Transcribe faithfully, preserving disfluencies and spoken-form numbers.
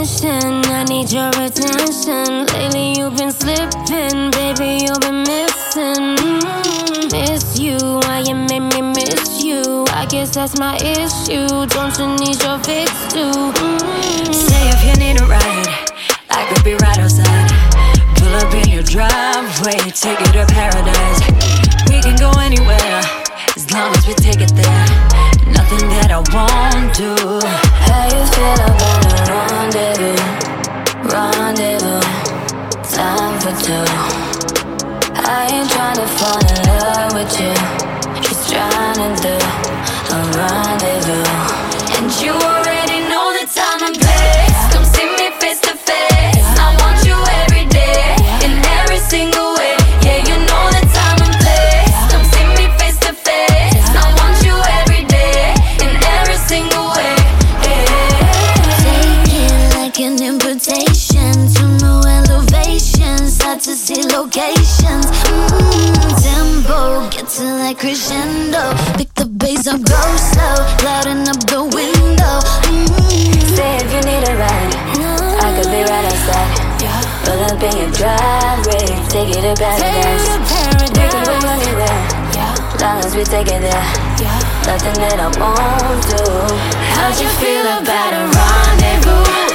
attention, I need your attention. Lately you've been slipping, baby, you've been missing. mm, Miss you, why you made me miss you? I guess that's my issue, don't you need your fix too? mm. Say if you need a ride, I could be right outside. Pull up in your driveway, take you to paradise. We can go anywhere, as long as we take it there. Nothing that I won't do. How you feel about a rendezvous? Rendezvous, time for two. I ain't tryna fall in love with you, just tryna do a rendezvous. And you already know the time and place. Come see me face to face. I want you every day, in every single way. Yeah, you know the time and place. Come see me face to face. I want you every day, in every single way. Take it like an invitation to new elevations, hard to see locations. mm, Tempo, get to that crescendo. Pick the bass up, go slow, louding up the window. mm. Say if you need a ride, I could be right outside. Pull up in your driveway, take you to paradise. We can go anywhere, long as we take it there. Nothing that I won't do. How'd you feel about a rendezvous?